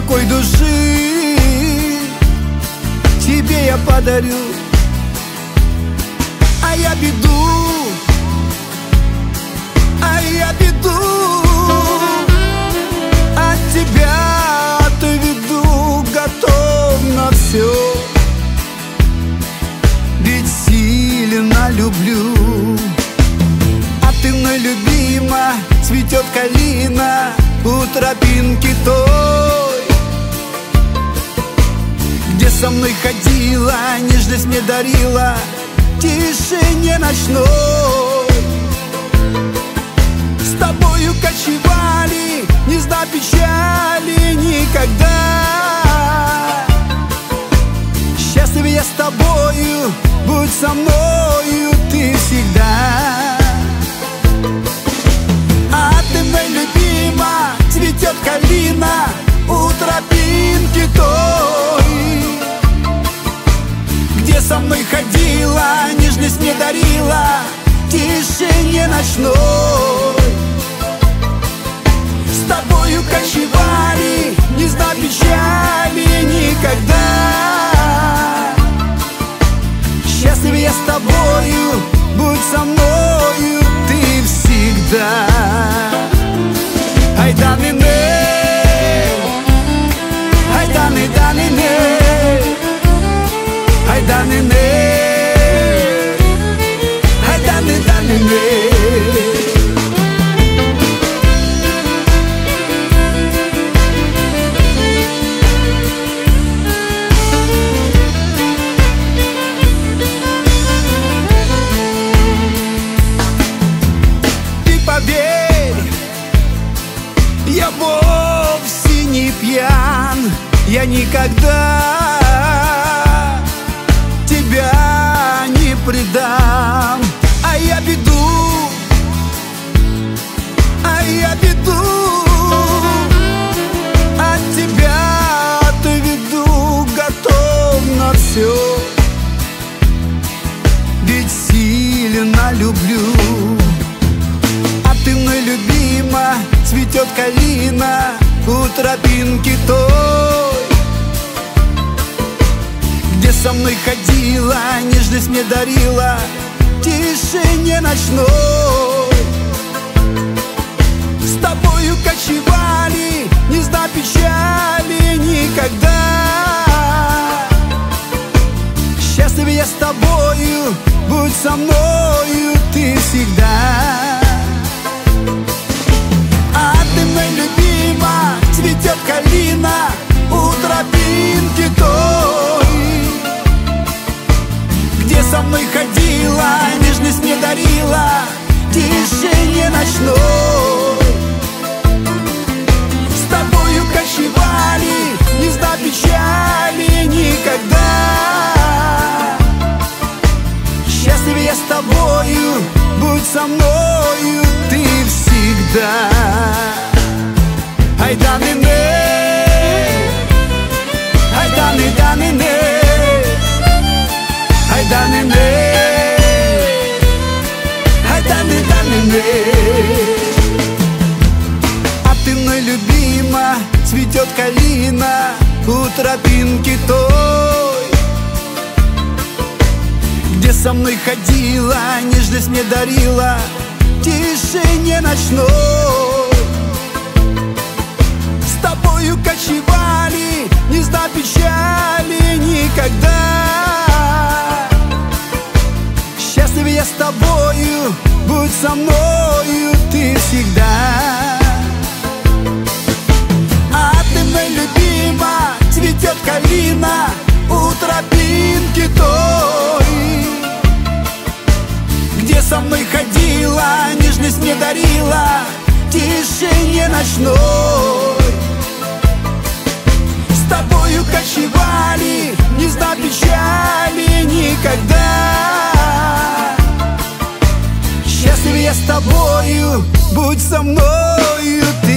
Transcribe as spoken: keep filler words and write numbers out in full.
покой души тебе я подарю. А я беду, а я беду от тебя отведу, готов на все, ведь сильно люблю. А ты мной любима, цветет калина у тропинки той, где со мной ходила, нежность мне дарила, тишине ночной. С тобою кочевали, не зная печали никогда. Счастлив я с тобою, будь со мною ты всегда. А ты мой любима, цветет калина у тропинки той, где со мной ходила, нежность мне дарила, тишине ночной. С тобою кочевали, не зная печали никогда. Счастлив я с тобою, будь со мною ты всегда. Ай да не не, ай да не да не не, ай да не не, ай да не да не не. Я вовсе не пьян, я никогда тебя не предам. А я беду, а я беду от тебя отведу, готов на все, ведь сильно люблю. А ты мной любима, цветет калина у тропинки той, где со мной ходила, нежность мне дарила, тишине ночной. С тобою кочевали, не зная печали никогда. Счастлив я с тобою, будь со мною ты всегда. А ты мой любима, цветет калина у тропинки той, где со мной ходила, нежность мне дарила, тишине ночной. С тобою кочевали, не зная печали никогда. Счастлив я с тобою, будь со мною ты всегда. Ай да не не, ай да не да не не, ай да не не, ай да не да не не. А ты мной любима, цветет калина у тропинки той, где со мной ходила, нежность мне дарила, тишине ночной. С тобою кочевали, не зная печали никогда. Счастлив я с тобою, будь со мною ты всегда. А ты мой любима, цветет калина у тропинки той, где со мной ходила, нежность мне дарила, тишине ночной. С тобою кочевали, не зная печали никогда. Счастлив я с тобою, будь со мною ты